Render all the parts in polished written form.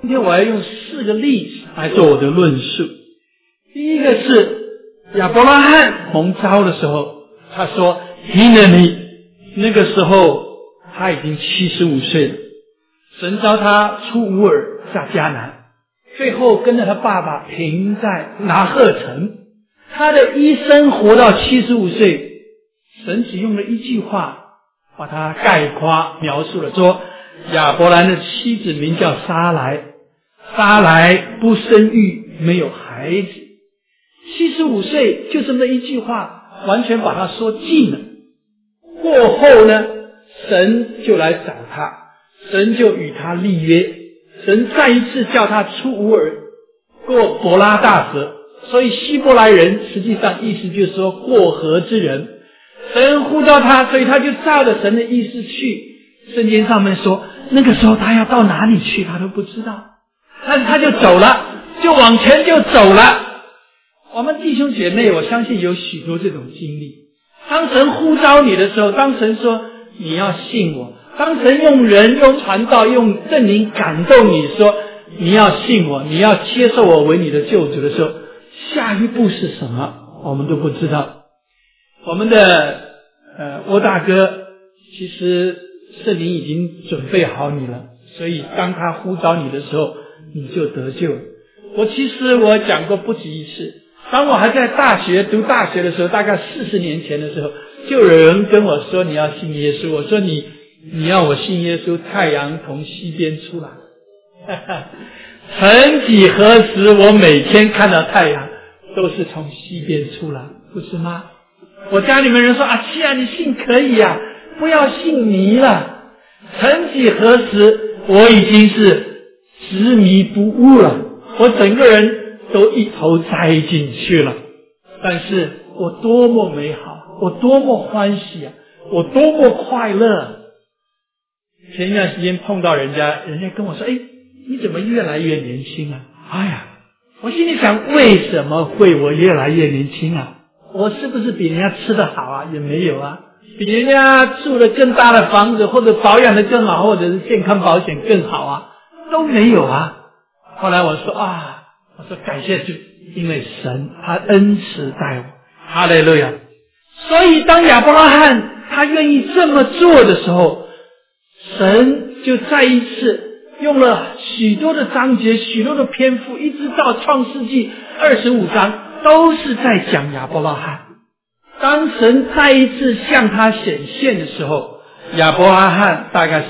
今天我要用4个例子来做我的论述。第一个是亚伯拉罕蒙召的时候，他说 Hineni， 那个时候他已经75岁了，神召他出乌尔下迦南，最后跟着他爸爸停在拿鹤城，他的一生活到75岁，神只用了一句话把他概括描述了，说亚伯兰的妻子名叫撒来，撒来不生育，没有孩子。75岁就这么一句话完全把他说尽了。过后呢，神就来找他，神就与他立约，神再一次叫他出乌尔过伯拉大河，所以希伯来人实际上意思就是说过河之人。神呼召他，所以他就照着神的意思去。圣经上面说那个时候他要到哪里去他都不知道，但是他就走了，就往前就走了。我们弟兄姐妹，我相信有许多这种经历。当神呼召你的时候，当神说你要信我，当神用人用传道用圣灵感动你说你要信我，你要接受我为你的救主的时候，下一步是什么我们都不知道。我们的欧大哥其实圣灵已经准备好你了，所以当他呼召你的时候你就得救了。我讲过不止一次，当我还在读大学的时候，大概40年前的时候，就有人跟我说你要信耶稣，我说你要我信耶稣，太阳从西边出来。曾几何时我每天看到太阳都是从西边出来，不是吗？我家里面人说七啊，你信可以啊，不要信迷了。曾几何时我已经是执迷不悟了，我整个人都一头栽进去了。但是我多么美好，我多么欢喜啊，我多么快乐。前一段时间碰到人家跟我说你怎么越来越年轻啊？我心里想，为什么会我越来越年轻啊？我是不是比人家吃得好啊？也没有啊。比人家住了更大的房子，或者保养得更好，或者是健康保险更好啊，都没有啊。后来我说感谢主，因为神他恩慈待我，哈利路亚。所以当亚伯拉罕他愿意这么做的时候，神就再一次用了许多的章节，许多的篇幅，一直到创世纪25章都是在讲亚伯拉罕。当神再一次向他显现的时候，亚伯拉罕大概是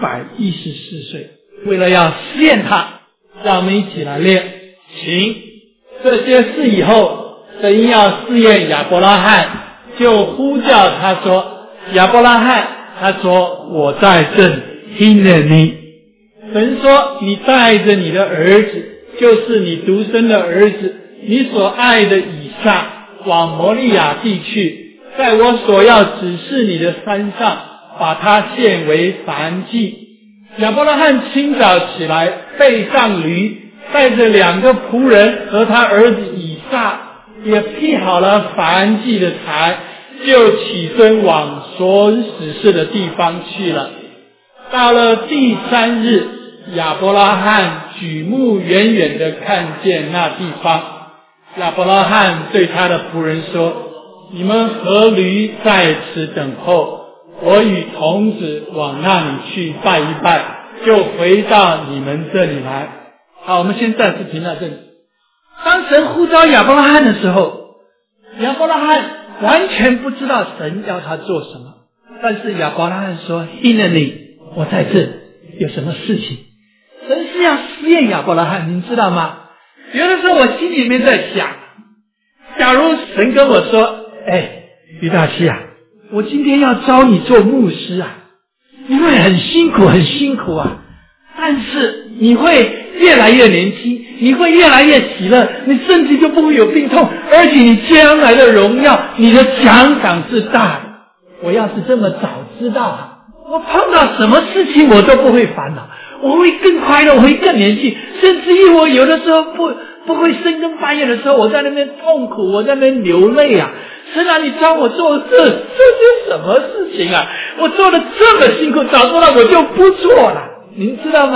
114岁。为了要试验他，让我们一起来练。请这些事以后，神要试验亚伯拉罕，就呼叫他说，亚伯拉罕，他说我在这里听了你。神说你带着你的儿子，就是你独生的儿子，你所爱的以撒，往摩利亚地去，在我所要指示你的山上，把他献为燔祭。亚伯拉罕清早起来，背上驴，带着2个仆人和他儿子以撒，也劈好了燔祭的柴，就起身往所指示的地方去了。到了第3日，亚伯拉罕举目远远地看见那地方。亚伯拉罕对他的仆人说，你们和驴在此等候，我与童子往那里去拜一拜，就回到你们这里来。好，我们先暂时停到这里。当神呼召亚伯拉罕的时候，亚伯拉罕完全不知道神要他做什么，但是亚伯拉罕说，因了你，我在这，有什么事情？神是要试验亚伯拉罕，您知道吗？有的时候我心里面在想，假如神跟我说，于大西啊，我今天要招你做牧师啊，你会很辛苦啊，但是你会越来越年轻，你会越来越喜乐，你甚至就不会有病痛，而且你将来的荣耀，你的奖赏是大的。我要是这么早知道啊，我碰到什么事情我都不会烦恼，我会更快乐，我会更年轻，甚至于我有的时候不会深更半夜的时候，我在那边痛苦，我在那边流泪啊。神啊，你教我做这些什么事情啊？我做的这么辛苦，早知道我就不做了。您知道吗？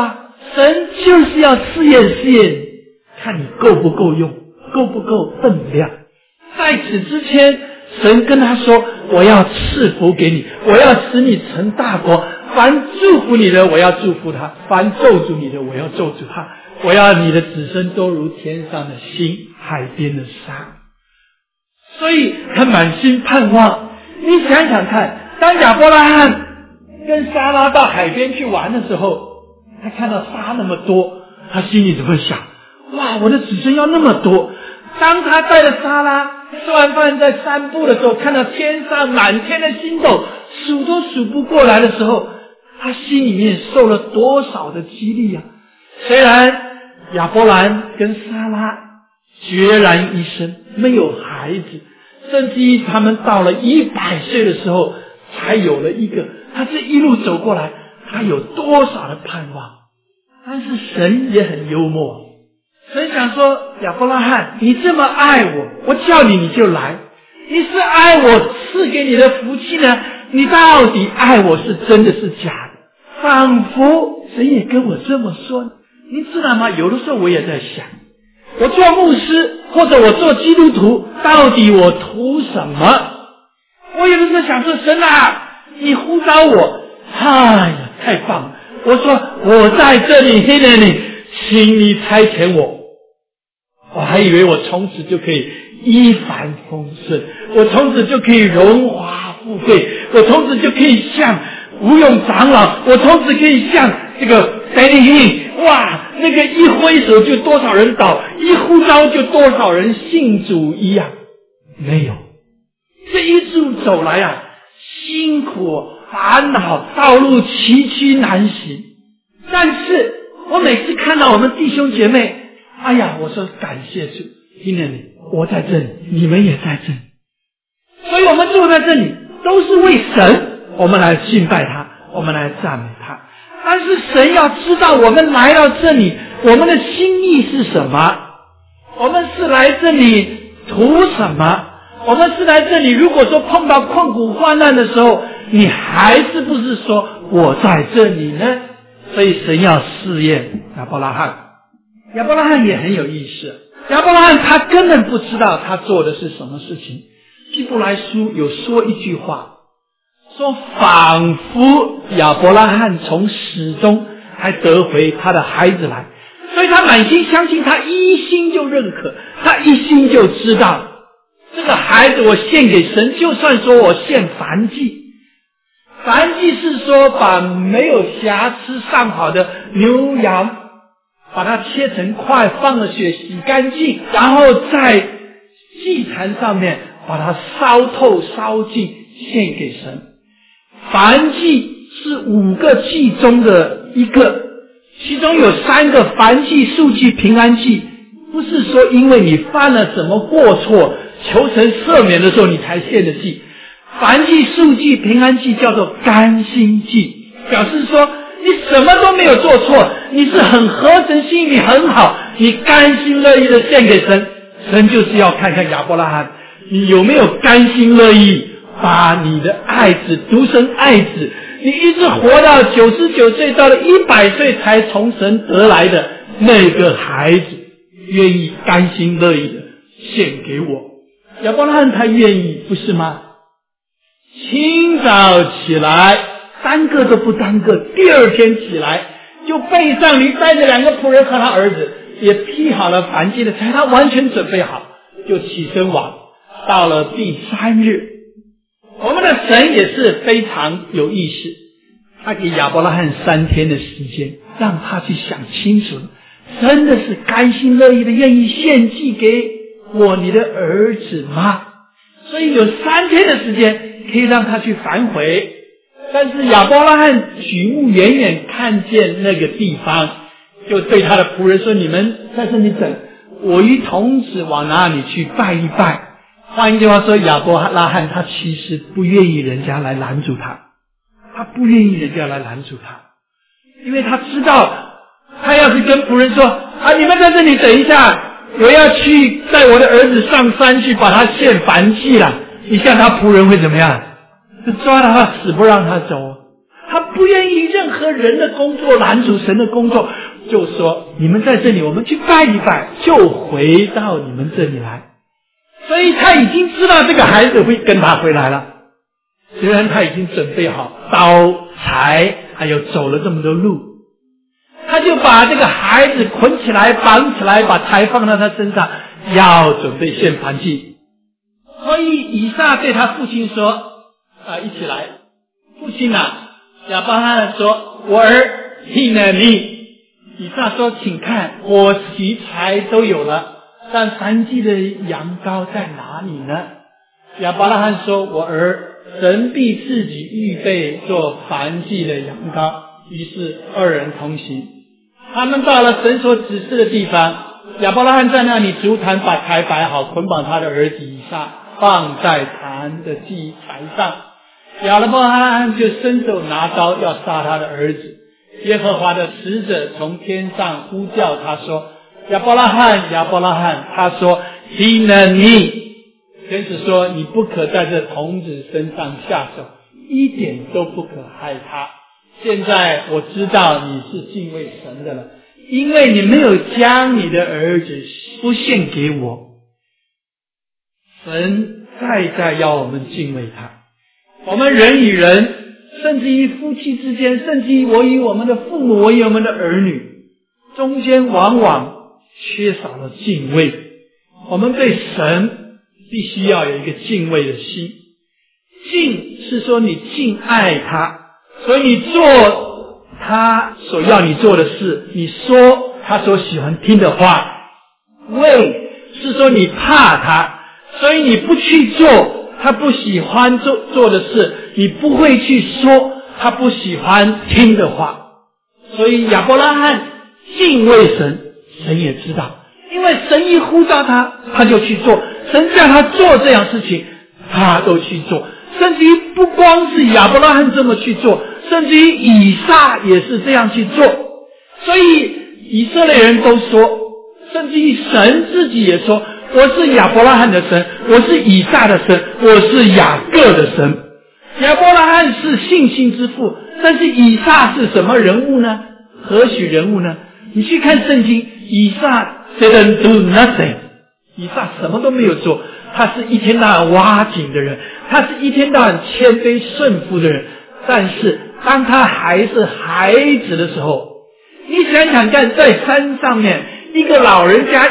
神就是要试验，看你够不够用，够不够分量。在此之前，神跟他说，我要赐福给你，我要使你成大国，凡祝福你的我要祝福他，凡咒诅你的我要咒诅他，我要你的子孙都如天上的星，海边的沙。所以他满心盼望。你想想看，当亚伯拉罕跟撒拉到海边去玩的时候，他看到沙那么多，他心里怎么想？哇，我的子孙要那么多。当他带着撒拉吃完饭在散步的时候，看到天上满天的星斗，数都数不过来的时候，他心里面受了多少的激励啊！虽然亚伯兰跟撒拉决然一生，没有孩子，甚至于他们到了100岁的时候才有了一个，他这一路走过来，他有多少的盼望。但是神也很幽默，神想说，亚伯拉罕，你这么爱我，我叫你你就来，你是爱我赐给你的福气呢，你到底爱我是真的是假的？仿佛神也跟我这么说。你知道吗？有的时候我也在想，我做牧师或者我做基督徒，到底我图什么？我有的时候想说，神啊，你呼召我，哎呀，太棒了！我说我在这里，现在你，请你差遣我。我还以为我从此就可以一帆风顺，我从此就可以荣华富贵，我从此就可以像吴永长老，我从此可以像这个 Benny Hinn， 哇，那个一挥手就多少人倒，一呼召就多少人信主一样。没有，这一路走来啊，辛苦烦恼，道路崎岖难行。但是我每次看到我们弟兄姐妹，哎呀，我说感谢主，听见你，我在这里，你们也在这里，所以我们坐在这里都是为神，我们来敬拜他，我们来赞美他。但是神要知道我们来到这里，我们的心意是什么？我们是来这里图什么？我们是来这里，如果说碰到困苦患难的时候，你还是不是说我在这里呢？所以神要试验亚伯拉罕。亚伯拉罕也很有意思，亚伯拉罕他根本不知道他做的是什么事情。希伯来书有说一句话，说仿佛亚伯拉罕从死中还得回他的孩子来，所以他满心相信，他一心就认可，他一心就知道这个孩子我献给神，就算说我献燔祭，燔祭是说把没有瑕疵上好的牛羊把它切成块，放了血洗干净，然后在祭坛上面把它烧透烧尽献给神。燔祭是5个祭中的一个，其中有3个燔祭、赎祭、平安祭，不是说因为你犯了什么过错求神赦免的时候你才献的祭。燔祭、赎祭、平安祭叫做甘心祭，表示说你什么都没有做错，你是很合神心意很好，你甘心乐意的献给神。神就是要看看亚伯拉罕你有没有甘心乐意把你的爱子，独生爱子，你一直活到99岁，到了100岁才从神得来的那个孩子，愿意甘心乐意的献给我。亚伯拉罕他愿意，不是吗？清早起来，3个都不耽搁，第二天起来就背上驴，带着2个仆人和他儿子，也劈好了燔祭的菜，他完全准备好，就起身往。到了第3日，我们的神也是非常有意思，他给亚伯拉罕3天的时间，让他去想清楚，真的是甘心乐意的愿意献祭给我你的儿子吗？所以有3天的时间可以让他去反悔。但是亚伯拉罕举目远远看见那个地方，就对他的仆人说，你们在这里等，我与童子往哪里去拜一拜。换一句话说，亚伯拉罕他其实不愿意人家来拦住他，他不愿意人家来拦住他，因为他知道他要是跟仆人说啊，你们在这里等一下，我要去带我的儿子上山去把他献燔祭了，你像他仆人会怎么样？就抓到他死不让他走。他不愿意任何人的工作拦阻神的工作， 就说你们在这里，我们去拜一拜，就回到你们这里来。所以他已经知道这个孩子会跟他回来了，虽然他已经准备好刀柴，还有走了这么多路，他就把这个孩子捆起来绑起来，把柴放到他身上，要准备献燔祭。所以以撒对他父亲说一起来，父亲啊，亚伯拉罕说，我儿听了你。以撒说，请看，我题材都有了，但燔祭的羊羔在哪里呢？亚伯拉罕说，我儿，神必自己预备做燔祭的羊羔。于是二人同行，他们到了神所指示的地方，亚伯拉罕在那里筑坛，把柴摆好，捆绑他的儿子以撒，放在坛的祭台上。亚伯拉罕就伸手拿刀要杀他的儿子。耶和华的使者从天上呼叫他说，亚伯拉罕，亚伯拉罕。他说，听了你。天使说，你不可在这童子身上下手，一点都不可害他。现在我知道你是敬畏神的了，因为你没有将你的儿子不献给我。神再要我们敬畏他。我们人与人，甚至于夫妻之间，甚至于我与我们的父母，我与我们的儿女中间，往往缺少了敬畏。我们对神必须要有一个敬畏的心。敬是说你敬爱他，所以你做他所要你做的事，你说他所喜欢听的话。畏是说你怕他，所以你不去做他不喜欢做的事，你不会去说他不喜欢听的话。所以亚伯拉罕敬畏神，神也知道，因为神一呼召他，他就去做，神叫他做这样事情，他都去做。甚至于不光是亚伯拉罕这么去做，甚至于以撒也是这样去做。所以以色列人都说，甚至于神自己也说，我是亚伯拉罕的神，我是以撒的神，我是雅各的神。亚伯拉罕是信心之父，但是以撒是什么人物呢？何许人物呢？你去看圣经，以撒 didn't do nothing， 以撒什么都没有做，他是一天到晚挖井的人，他是一天到晚谦卑顺服的人。但是当他还是孩子的时候，你想想看，在山上面一个老人家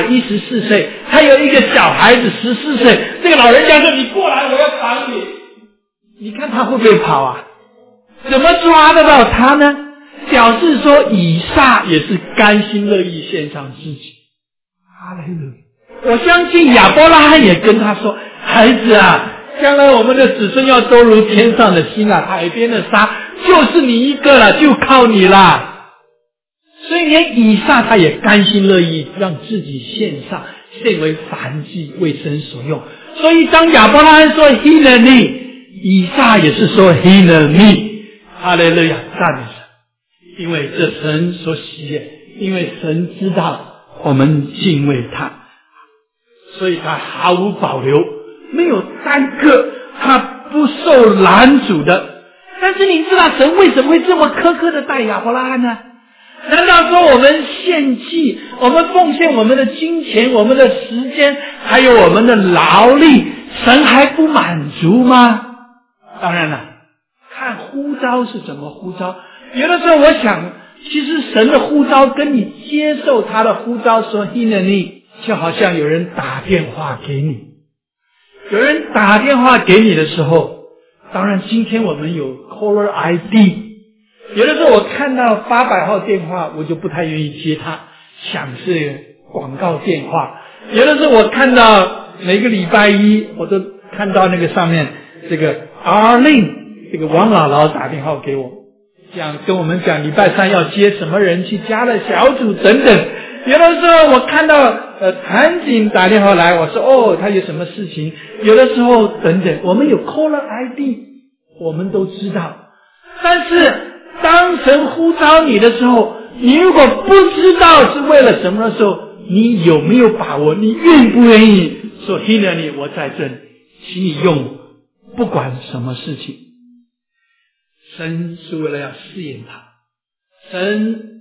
114岁，还有一个小孩子14岁，这个老人家说，你过来，我要绑你。你看他会不会跑啊？怎么抓得到他呢？表示说以撒也是甘心乐意献上自己。哈利路亚！我相信亚伯拉罕也跟他说，孩子啊，将来我们的子孙要都如天上的星啊，海边的沙，就是你一个了，就靠你啦。所以连以撒他也甘心乐意让自己献上，献为燔祭，为神所用。所以当亚伯拉罕说 He and me， 以撒也是说 He and me。 哈利路亚，赞美神！因为这神所喜悦，因为神知道我们敬畏他，所以他毫无保留，没有耽搁，他不受拦阻的。但是你知道神为什么会这么苛刻的待亚伯拉罕呢？难道说我们献祭，我们奉献我们的金钱，我们的时间，还有我们的劳力，神还不满足吗？当然了，看呼召是怎么呼召。有的时候我想，其实神的呼召跟你接受他的呼召说 He and me， 就好像有人打电话给你，有人打电话给你的时候，当然今天我们有 caller ID，有的时候我看到800号电话，我就不太愿意接它，想是广告电话。有的时候我看到每个礼拜一，我都看到那个上面这个 Arlene 这个王姥姥打电话给我，讲跟我们讲礼拜三要接什么人去加了小组等等。有的时候我看到谭景打电话来，我说他有什么事情。有的时候等等，我们有 caller ID， 我们都知道。但是当神呼召你的时候，你如果不知道是为了什么的时候，你有没有把握？你愿不愿意说 He and me， 我在这里，请你用我，不管什么事情。神是为了要试验他，神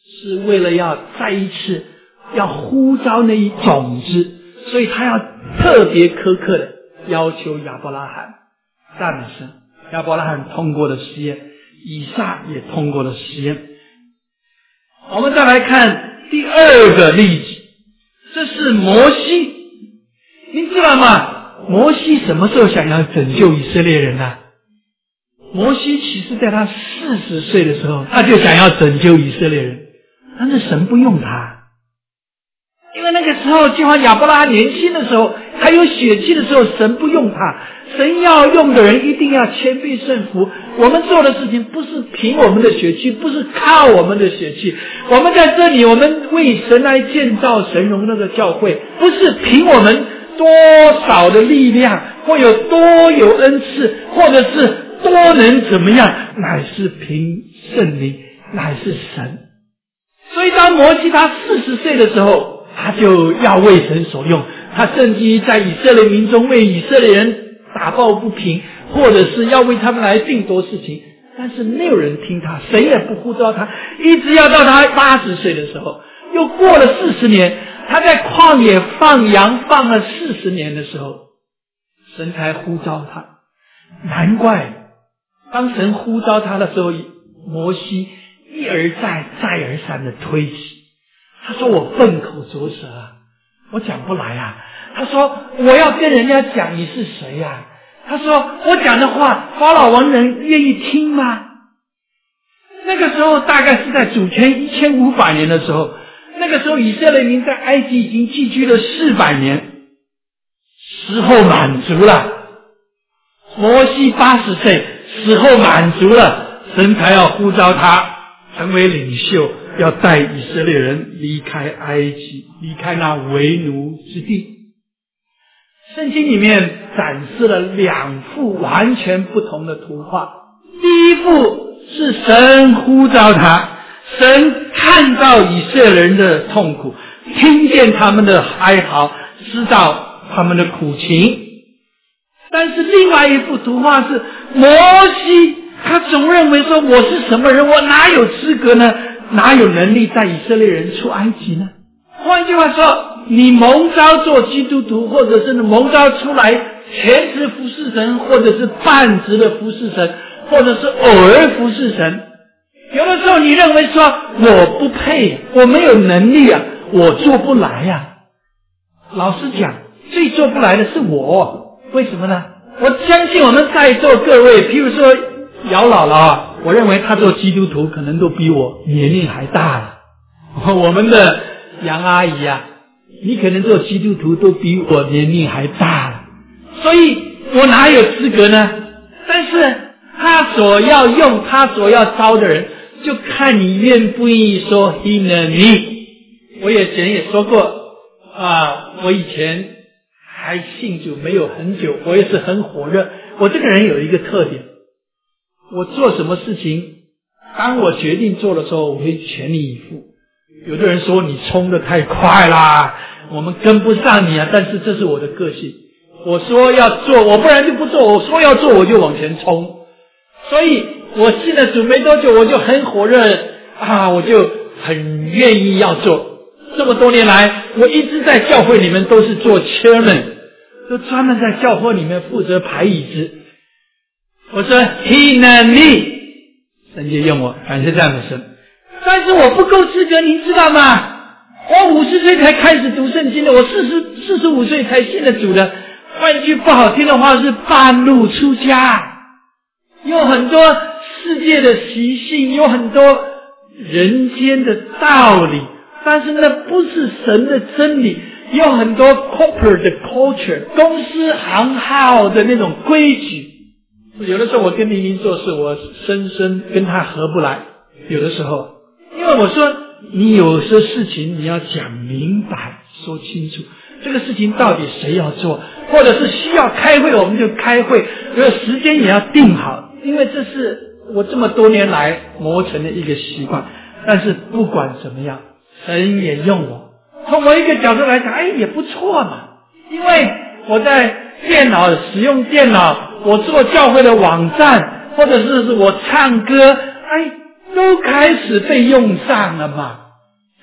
是为了要再一次要呼召那一种子，所以他要特别苛刻的要求亚伯拉罕。赞美神，亚伯拉罕通过了实验，以撒也通过了实验。我们再来看第二个例子，这是摩西。您知道吗？摩西什么时候想要拯救以色列人呢？摩西其实在他40岁的时候，他就想要拯救以色列人，但是神不用他。因为那个时候就像亚伯拉罕年轻的时候，还有血气的时候，神不用他。神要用的人一定要谦卑顺服。我们做的事情不是凭我们的血气，不是靠我们的血气。我们在这里，我们为神来建造神荣那个教会，不是凭我们多少的力量，或有多有恩赐，或者是多能怎么样，乃是凭圣灵，乃是神。所以当摩西他40岁的时候，他就要为神所用，他甚至在以色列民中为以色列人打抱不平，或者是要为他们来定夺事情，但是没有人听他，谁也不呼召他，一直要到他80岁的时候，又过了40年，他在旷野放羊放了40年的时候，神才呼召他。难怪当神呼召他的时候，摩西一而再再而三的推辞。他说我笨口拙舌啊，我讲不来啊。他说我要跟人家讲你是谁啊。他说我讲的话法老王人愿意听吗？那个时候大概是在主权1500年的时候，那个时候以色列民在埃及已经寄居了400年，时候满足了。摩西80岁，时候满足了，神才要呼召他成为领袖，要带以色列人离开埃及，离开那为奴之地。圣经里面展示了2幅完全不同的图画。第一幅是神呼召他，神看到以色列人的痛苦，听见他们的哀嚎，知道他们的苦情。但是另外一幅图画是摩西，他总认为说我是什么人，我哪有资格呢？哪有能力带以色列人出埃及呢？换句话说，你蒙召做基督徒，或者是蒙召出来全职服侍神，或者是半职的服侍神，或者是偶尔服侍神，有的时候你认为说我不配，我没有能力啊，我做不来啊。老实讲，最做不来的是我。为什么呢？我相信我们在座各位，譬如说姚姥姥啊，我认为她做基督徒可能都比我年龄还大了。我们的杨阿姨啊，你可能做基督徒都比我年龄还大了，所以我哪有资格呢？但是他所要用，他所要招的人，就看你愿不愿意说 he 呢你。我以前也说过我以前还信主没有很久，我也是很火热。我这个人有一个特点，我做什么事情，当我决定做的时候，我会全力以赴。有的人说你冲得太快啦，我们跟不上你啊，但是这是我的个性。我说要做，我不然就不做，我说要做我就往前冲。所以我信了主没多久，我就很火热我就很愿意要做。这么多年来，我一直在教会里面都是做 chairman， 都专门在教会里面负责排椅子。我说 he 呢你，神就用我，感谢赞美神。但是我不够资格，您知道吗？我50岁才开始读圣经的，我45岁才信了主的。换句不好听的话是半路出家，有很多世界的习性，有很多人间的道理，但是那不是神的真理。有很多 corporate 的 culture， 公司行号的那种规矩。有的时候我跟明明做事，我深深跟他合不来。有的时候因为我说你有些事情你要讲明白说清楚，这个事情到底谁要做，或者是需要开会我们就开会，时间也要定好，因为这是我这么多年来磨成的一个习惯。但是不管怎么样，神也用我，从某一个角度来讲也不错嘛。因为我在使用电脑，我做教会的网站，或者是我唱歌都开始被用上了嘛。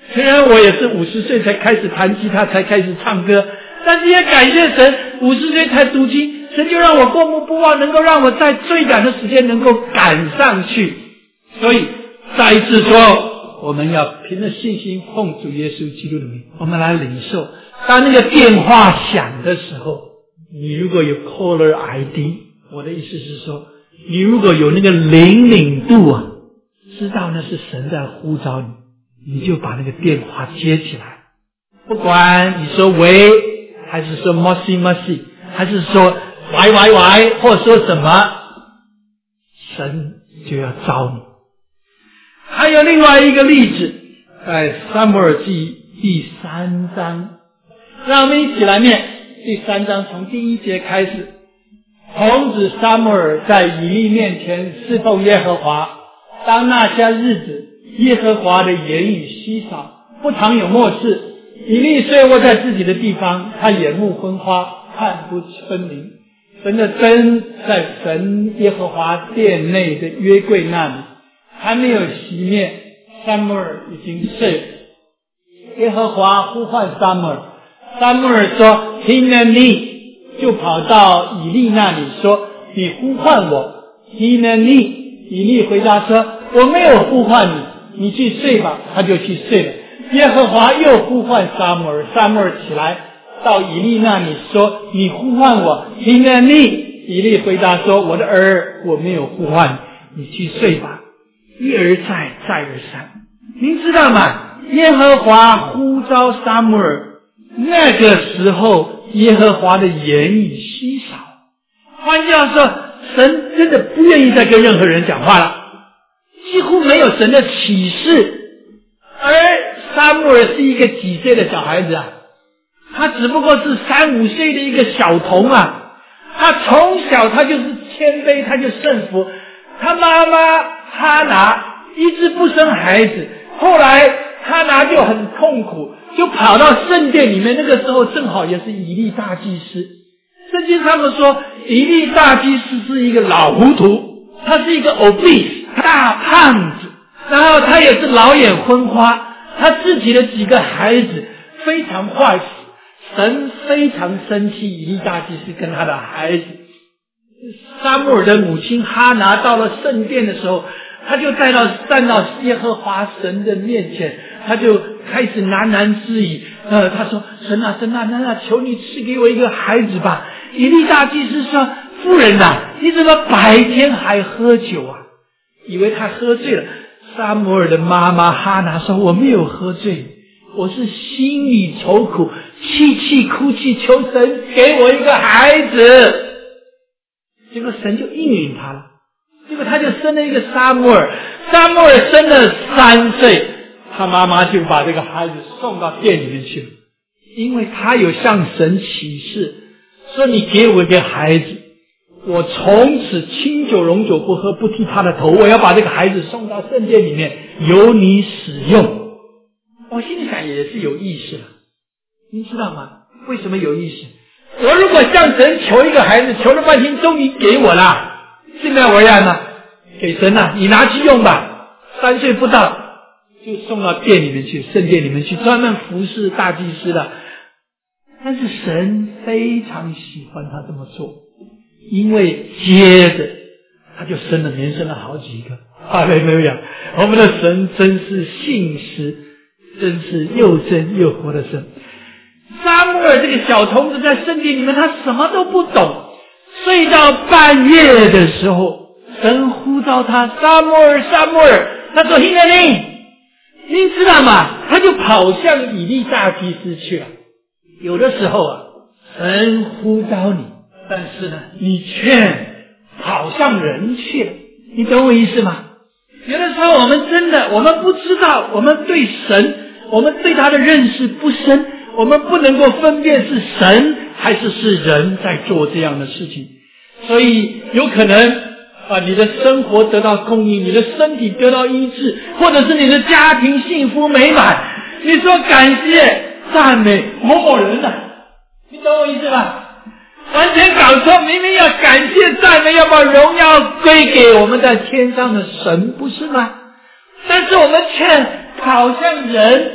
虽然我也是50岁才开始弹吉他，才开始唱歌，但是也感谢神，50岁才读经，神就让我过目不忘，能够让我在最短的时间能够赶上去。所以再一次说，我们要凭着信心奉主耶稣基督的名，我们来领受。当那个电话响的时候，你如果有 caller ID， 我的意思是说，你如果有那个灵敏度啊，知道那是神在呼召你，你就把那个电话接起来。不管你说喂，还是说 mosi mosi， 还是说喂喂喂，或者说什么，神就要招你。还有另外一个例子，在撒母耳记第3章，让我们一起来念第3章，从第1节开始。童子撒母耳在以利面前侍奉耶和华，当那些日子，耶和华的言语稀少，不常有默示。以利睡卧在自己的地方，他眼目昏花，看不分明。神的灯在神耶和华殿内的约柜那里还没有熄灭，撒母耳已经睡了。耶和华呼唤撒母耳，撒母耳说听了你，就跑到以利那里说你呼唤我，听了你。以利回答说我没有呼唤你，你去睡吧，他就去睡了。耶和华又呼唤撒母耳，撒母耳起来到以利那里说你呼唤我，听了你。以利回答说我的儿，我没有呼唤你，你去睡吧。一而再，再而三。您知道吗？耶和华呼召撒母耳，那个时候耶和华的言语稀少。换句话说，神真的不愿意再跟任何人讲话了，几乎没有神的启示。而撒母耳是一个几岁的小孩子啊？他只不过是3、5岁的一个小童啊。他从小他就是谦卑，他就顺服。他妈妈哈拿一直不生孩子，后来哈拿就很痛苦，就跑到圣殿里面。那个时候正好也是以利大祭司。圣经上面说以利大祭司是一个老糊涂，他是一个 obese 大胖子，然后他也是老眼昏花，他自己的几个孩子非常坏死。神非常生气以利大祭司跟他的孩子。撒母耳的母亲哈拿到了圣殿的时候，他就站到耶和华神的面前，他就开始喃喃自语，他说神啊，求你赐给我一个孩子吧。以利大祭司说夫人啊，你怎么白天还喝酒啊？以为他喝醉了。撒母耳的妈妈哈拿说我没有喝醉，我是心里愁苦，气哭泣，求神给我一个孩子。结果神就应允他了，结果他就生了一个撒母耳。撒母耳生了3岁，他妈妈就把这个孩子送到殿里面去了，因为他有向神起誓说你给我一个孩子，我从此清酒浓酒不喝，不剃他的头，我要把这个孩子送到圣殿里面由你使用。我心里想也是有意思了，您知道吗？为什么有意思？我如果向神求一个孩子，求了半天终于给我了，现在我要呢给神啊，你拿去用吧。3岁不到就送到殿里面去，圣殿里面去专门服侍大祭司的。但是神非常喜欢他这么做，因为接着他就连生了好几个。哈利路亚！我们的神真是信实，真是又真又活的神。撒母耳这个小童子在圣殿里面，他什么都不懂，睡到半夜的时候，神呼召他，撒母耳，撒母耳，他说听了您知道吗？他就跑向以利大祭司去了。有的时候啊，神呼召你，但是呢，你却跑向人去了，你懂我意思吗？有的时候我们不知道，我们对神，我们对他的认识不深，我们不能够分辨是神还是人在做这样的事情。所以有可能你的生活得到供应，你的身体得到医治，或者是你的家庭幸福美满，你说感谢赞美某某人啊，你懂我意思吧？完全搞错，明明要感谢赞美，要把荣耀归给我们在天上的神，不是吗？但是我们却好像人，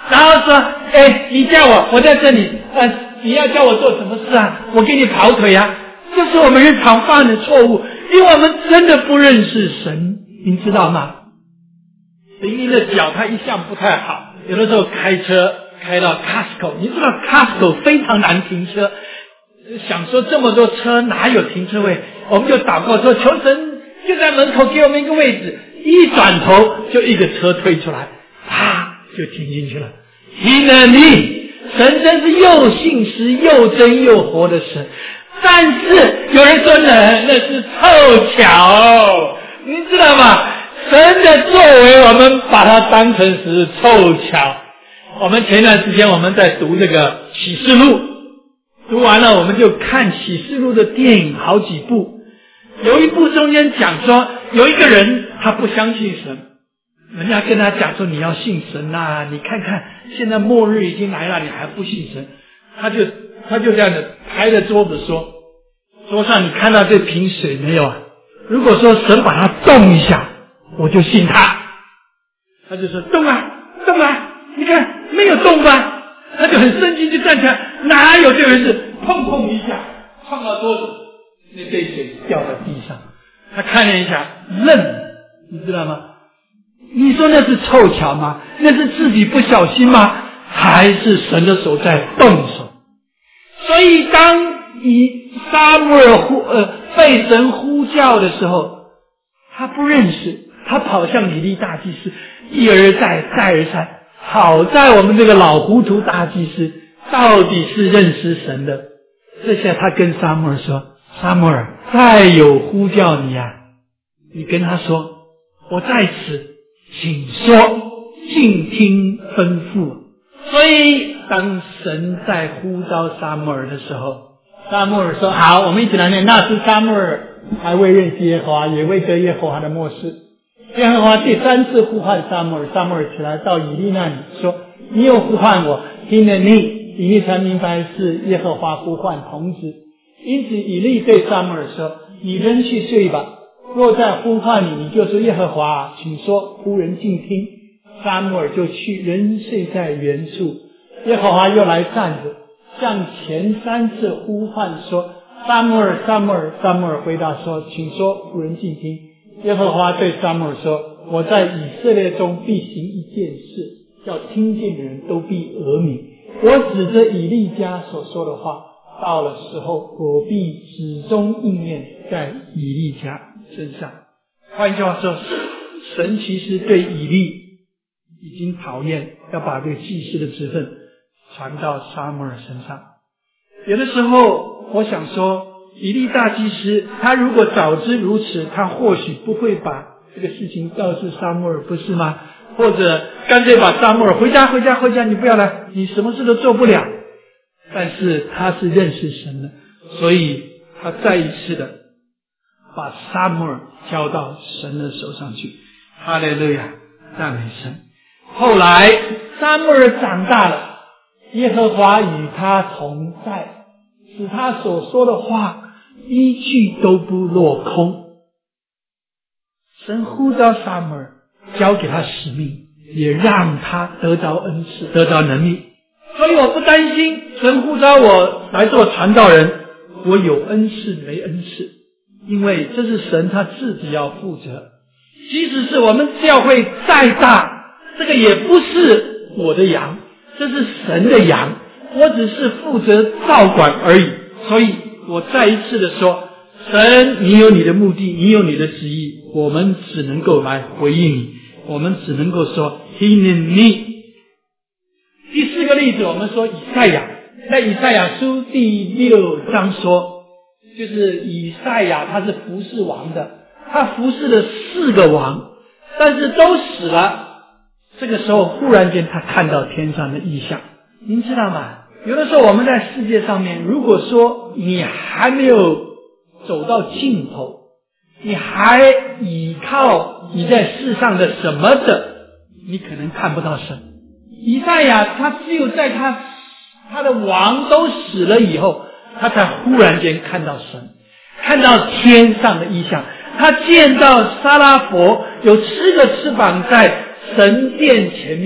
然后说，你叫我在这里，你要叫我做什么事啊？我给你跑腿啊！这是我们日常犯的错误，因为我们真的不认识神，您知道吗？林的脚他一向不太好，有的时候开车开到 Costco， 你知道 Costco 非常难停车，想说这么多车哪有停车位，我们就祷告说求神就在门口给我们一个位置，一转头就一个车推出来，啪就停进去了。听了你，神真是又信实又真又活的神。但是有人说那是凑巧，您知道吗？神的作为我们把它当成是凑巧。我们前段时间我们在读这个启示录，读完了我们就看启示录的电影好几部，有一部中间讲说有一个人他不相信神，人家跟他讲说你要信神啊，你看看现在末日已经来了，你还不信神。他就这样的拍着桌子说，桌上你看到这瓶水没有啊？如果说神把它动一下，我就信他。他就说动啊动啊，你看没有动吧？他就很生气，就站起来，哪有这回事？砰一下撞到桌子，那杯水掉到地上。他看了一下愣，你知道吗？你说那是凑巧吗？那是自己不小心吗？还是神的手在动手？所以当撒母耳被神呼叫的时候，他不认识，他跑向以利大祭司，一而再再而三。好在我们这个老糊涂大祭司到底是认识神的。这下他跟撒母耳说，撒母耳，再有呼叫你啊，你跟他说，我在此，请说，静听吩咐。所以当神在呼召撒母耳的时候，撒母耳说好，我们一起来念。那时撒母耳还未认识耶和华，也未得耶和华的默示。耶和华第三次呼唤撒母耳，撒母耳起来到以利那里说，你又呼唤我，听了你，以利才明白是耶和华呼唤童子。因此以利对撒母耳说，你仍去睡吧，若再呼唤你，你就说耶和华，请说，仆人静听。撒母耳就去，仍睡在原处。耶和华又来站着，向前三次呼唤说，撒母耳，撒母耳。撒母耳回答说，请说，仆人静听。耶和华对撒母耳说，我在以色列中必行一件事，叫听见的人都必耳鸣。我指着以利家所说的话，到了时候我必始终应验在以利家身上。换句话说，神其实对以利已经讨厌，要把这个祭司的职分传到撒母耳身上。有的时候我想说，以利大祭司他如果早知如此，他或许不会把这个事情告诉撒母耳，不是吗？或者干脆把撒母耳回家，你不要来，你什么事都做不了。但是他是认识神的，所以他再一次的把撒母耳交到神的手上去。哈利路亚，赞美神。后来撒母耳长大了，耶和华与他同在，使他所说的话一句都不落空。神呼召撒母耳，交给他使命，也让他得着恩赐，得着能力。所以我不担心神呼召我来做传道人，我有恩赐没恩赐，因为这是神他自己要负责。即使是我们教会再大，这个也不是我的羊，这是神的羊，我只是负责照管而已。所以我再一次的说，神你有你的目的，你有你的旨意，我们只能够来回应你，我们只能够说听你。第四个例子，我们说以赛亚，在以赛亚书第6章说，就是以赛亚他是服侍王的，他服侍了4个王，但是都死了。这个时候忽然间他看到天上的异象，您知道吗？有的时候我们在世界上面，如果说你还没有走到尽头，你还依靠你在世上的什么的，你可能看不到神。以赛亚他只有在他的王都死了以后，他才忽然间看到神，看到天上的异象。他见到撒拉佛有7个翅膀在神殿前面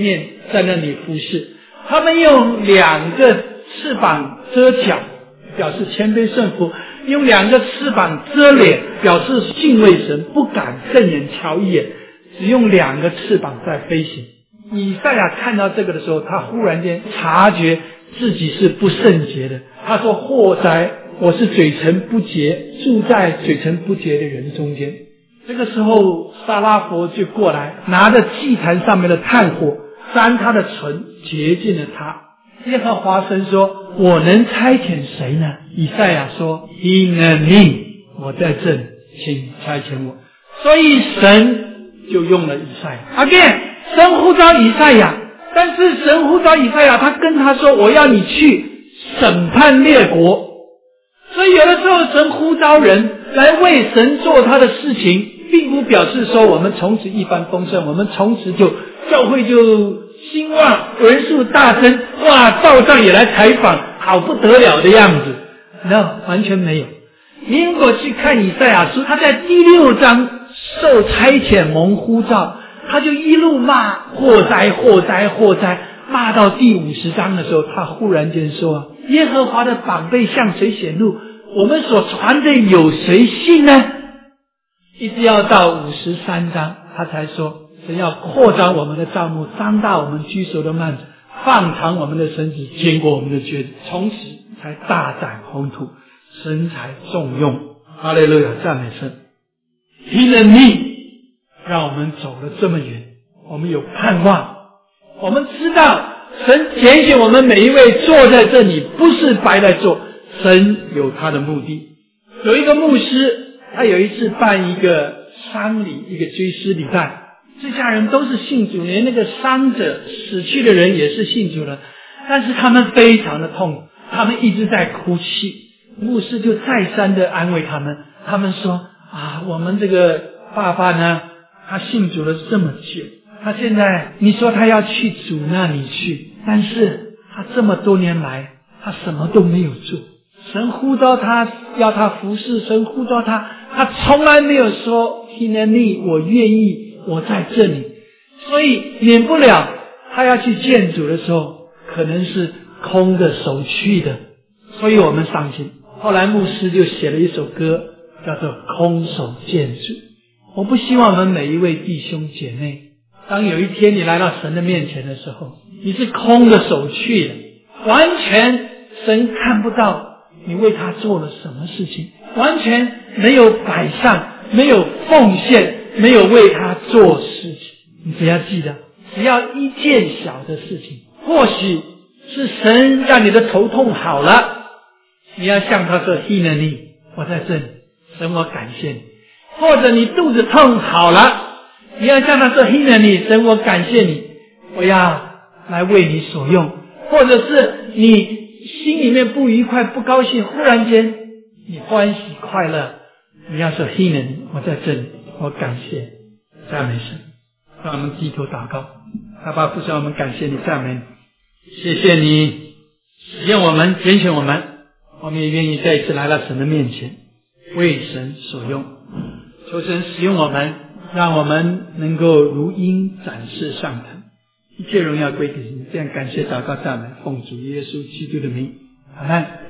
在那里服侍。他们用2个翅膀遮脚，表示谦卑顺服；用2个翅膀遮脸，表示敬畏神，不敢正眼瞧一眼，只用2个翅膀在飞行。以赛亚看到这个的时候，他忽然间察觉自己是不圣洁的。他说：祸哉，我是嘴唇不洁，住在嘴唇不洁的人中间。这个时候撒拉弗就过来，拿着祭坛上面的炭火沾他的唇，洁净了他。耶和华神说：我能差遣谁呢？以赛亚说：Here me，我在这里，请差遣我。所以神就用了以赛亚。Again， 神呼召以赛亚，但是神呼召以赛亚，他跟他说：我要你去审判列国。所以有的时候神呼召人来为神做他的事情，并不表示说我们从此一帆风顺，我们从此就教会就兴旺，人数大增，哇，道上也来采访，好不得了的样子。No， 完全没有。你如果去看以赛亚书，他在第6章受差遣蒙呼召，他就一路骂祸哉祸哉祸哉，骂到第50章的时候，他忽然间说：耶和华的膀臂向谁显露？我们所传的有谁信呢？一直要到53章，他才说神要扩张我们的帐幕，张大我们居所的幔子，放长我们的绳子，坚固我们的橛子，从此才大展宏图，神才重用。哈利路亚，赞美神。因了你让我们走了这么远，我们有盼望，我们知道神拣选我们每一位坐在这里不是白来做，神有他的目的。有一个牧师，他有一次办一个丧礼，一个追思礼拜，这家人都是信主，连那个伤者死去的人也是信主了，但是他们非常的痛，他们一直在哭泣。牧师就再三的安慰他们，他们说我们这个爸爸呢，他信主了这么久，他现在你说他要去主那里去，但是他这么多年来他什么都没有做。神呼召他要他服侍，神呼召他从来没有说听了你，我愿意，我在这里。所以免不了他要去见主的时候可能是空的手去的，所以我们伤心。后来牧师就写了一首歌叫做空手见主。我不希望我们每一位弟兄姐妹，当有一天你来到神的面前的时候，你是空的手去的，完全神看不到你为他做了什么事情，完全没有摆上，没有奉献，没有为他做事情。你只要记得，只要一件小的事情，或许是神让你的头痛好了，你要向他说 Here me， 我在这里，神我感谢你。或者你肚子痛好了，你要向他说 Here me， 神我感谢你，我要来为你所用。或者是你心里面不愉快不高兴，忽然间你欢喜快乐，你要说 Here me， 我在这里，我感谢赞美神。让我们低头祷告。阿爸父神，我们感谢你，赞美你，谢谢你使用我们，拣选我们，我们也愿意再一次来到神的面前，为神所用。求神使用我们，让我们能够如鹰展翅上腾，一切荣耀归给你。这样感谢祷告赞美，奉主耶稣基督的名，阿们。